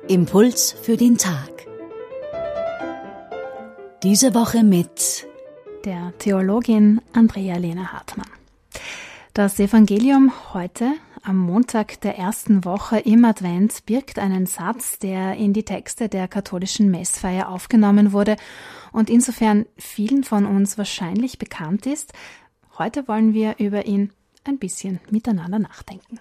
Impuls für den Tag. Diese Woche mit der Theologin Andrea-Lena Hartmann. Das Evangelium heute, am Montag der ersten Woche im Advent, birgt einen Satz, der in die Texte der katholischen Messfeier aufgenommen wurde und insofern vielen von uns wahrscheinlich bekannt ist. Heute wollen wir über ihn ein bisschen miteinander nachdenken.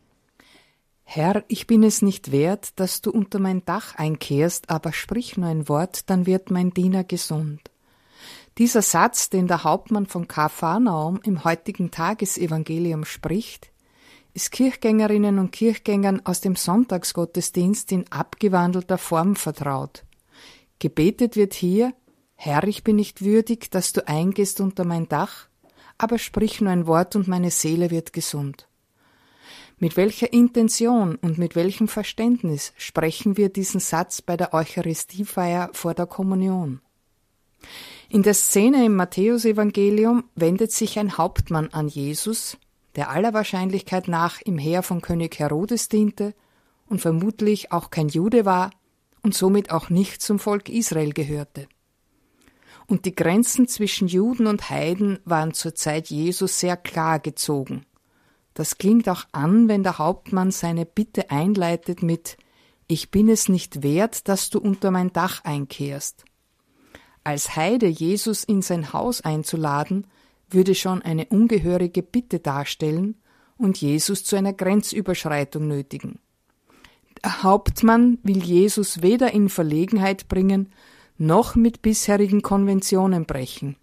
Herr, ich bin es nicht wert, dass du unter mein Dach einkehrst, aber sprich nur ein Wort, dann wird mein Diener gesund. Dieser Satz, den der Hauptmann von Kapharnaum im heutigen Tagesevangelium spricht, ist Kirchgängerinnen und Kirchgängern aus dem Sonntagsgottesdienst in abgewandelter Form vertraut. Gebetet wird hier: Herr, ich bin nicht würdig, dass du eingehst unter mein Dach, aber sprich nur ein Wort und meine Seele wird gesund. Mit welcher Intention und mit welchem Verständnis sprechen wir diesen Satz bei der Eucharistiefeier vor der Kommunion? In der Szene im Matthäusevangelium wendet sich ein Hauptmann an Jesus, der aller Wahrscheinlichkeit nach im Heer von König Herodes diente und vermutlich auch kein Jude war und somit auch nicht zum Volk Israel gehörte. Und die Grenzen zwischen Juden und Heiden waren zur Zeit Jesus sehr klar gezogen. Das klingt auch an, wenn der Hauptmann seine Bitte einleitet mit: Ich bin es nicht wert, dass du unter mein Dach einkehrst. Als Heide Jesus in sein Haus einzuladen, würde schon eine ungehörige Bitte darstellen und Jesus zu einer Grenzüberschreitung nötigen. Der Hauptmann will Jesus weder in Verlegenheit bringen, noch mit bisherigen Konventionen brechen.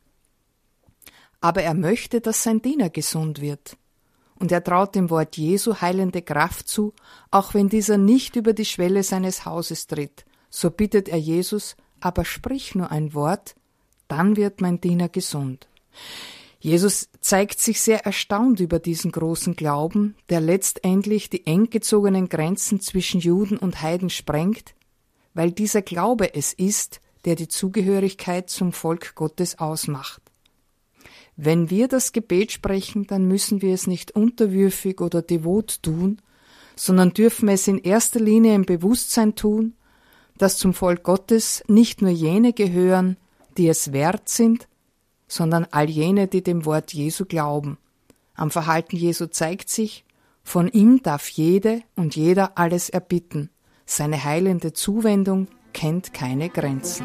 Aber er möchte, dass sein Diener gesund wird. Und er traut dem Wort Jesu heilende Kraft zu, auch wenn dieser nicht über die Schwelle seines Hauses tritt. So bittet er Jesus: Aber sprich nur ein Wort, dann wird mein Diener gesund. Jesus zeigt sich sehr erstaunt über diesen großen Glauben, der letztendlich die eng gezogenen Grenzen zwischen Juden und Heiden sprengt, weil dieser Glaube es ist, der die Zugehörigkeit zum Volk Gottes ausmacht. Wenn wir das Gebet sprechen, dann müssen wir es nicht unterwürfig oder devot tun, sondern dürfen es in erster Linie im Bewusstsein tun, dass zum Volk Gottes nicht nur jene gehören, die es wert sind, sondern all jene, die dem Wort Jesu glauben. Am Verhalten Jesu zeigt sich: Von ihm darf jede und jeder alles erbitten. Seine heilende Zuwendung kennt keine Grenzen.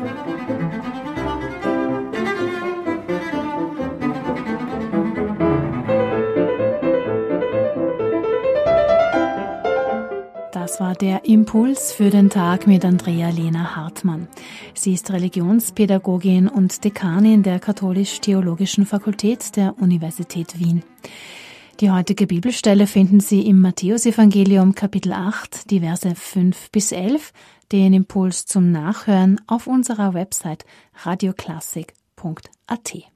Das war der Impuls für den Tag mit Andrea-Lena Hartmann. Sie ist Religionspädagogin und Dekanin der Katholisch-Theologischen Fakultät der Universität Wien. Die heutige Bibelstelle finden Sie im Matthäusevangelium Kapitel 8, die Verse 5-11, den Impuls zum Nachhören auf unserer Website radioklassik.at.